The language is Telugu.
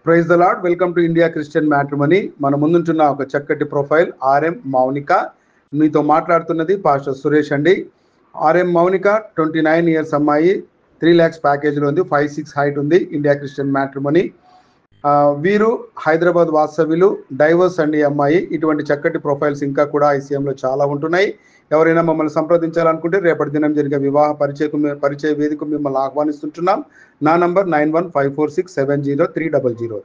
Praise the lord. Welcome to India Christian matrimony. మన ముందుంటున్న ఒక చక్కటి ప్రొఫైల్ ఆర్ఎం మౌనిక. మీతో మాట్లాడుతున్నది పాస్టర్ సురేష్ అండి. ఆర్ఎం మౌనిక 29 ఇయర్స్ అమ్మాయి, 3 lakhs ప్యాకేజ్లో ఉంది, 5'6" హైట్ ఉంది. India Christian matrimony. వీరు హైదరాబాద్ వాస్తవ్యులు, డైవర్స్ అండి అమ్మాయి. ఇటువంటి చక్కటి ప్రొఫైల్స్ ఇంకా కూడా ఐసీఎంలో చాలా ఉంటున్నాయి. ఎవరైనా మమ్మల్ని సంప్రదించాలనుకుంటే రేపటి దినం జరిగే వివాహ పరిచయ వేదిక మిమ్మల్ని ఆహ్వానిస్తుంటున్నాం. నా నంబర్ 9154670300.